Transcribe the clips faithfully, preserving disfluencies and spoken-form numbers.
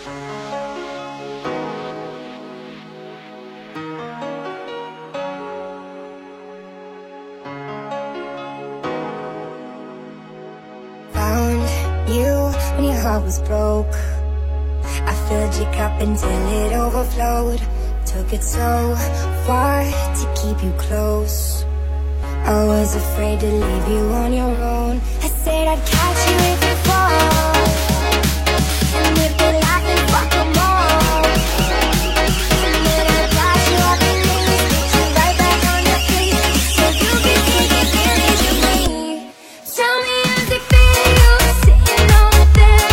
Was broke. I filled your cup until it overflowed. Took it so far to keep you close. I was afraid to leave you on your own. I said I'd catch you if you fall, and if they laugh then fuck them all. And then I'd dash you off your knees, put you right back on your feet, so you can take advantage of me. Tell me how's it feel sitting over there?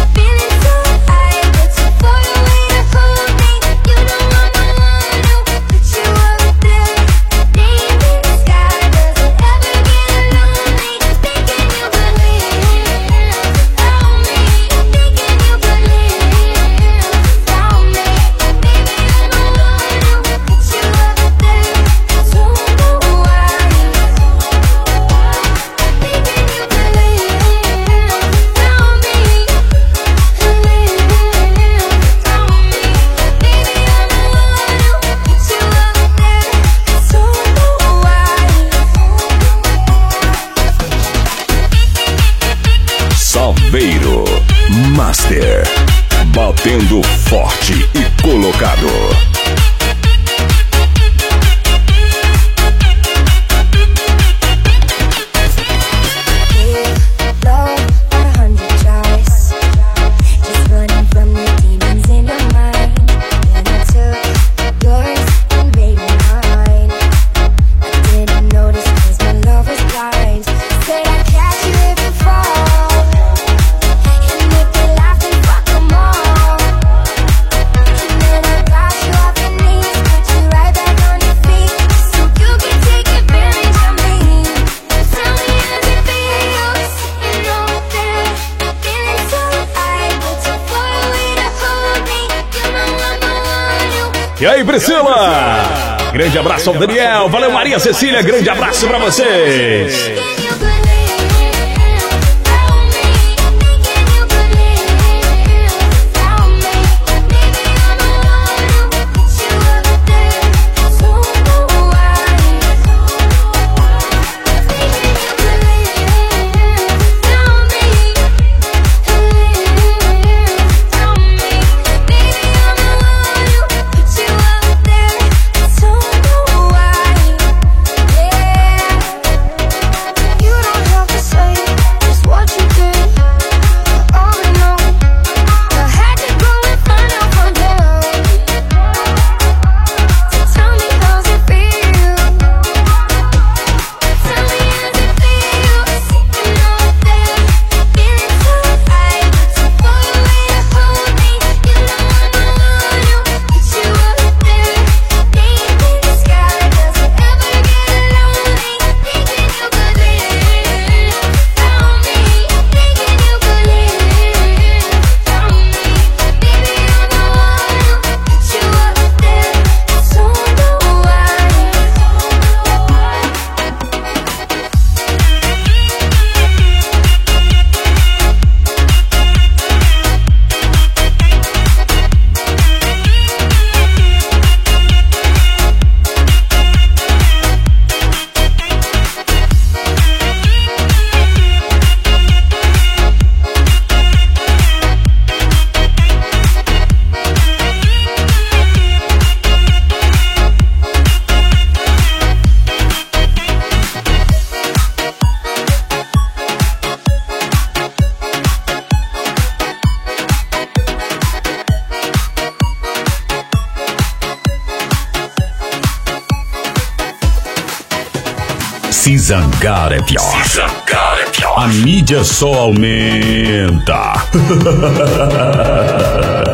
Salveiro Master, batendo forte e colocado. E aí, Priscila? Grande abraço ao Daniel. Valeu, Maria Cecília. Grande abraço pra vocês. Se zangar é pior. Se zangar é pior. A mídia só aumenta.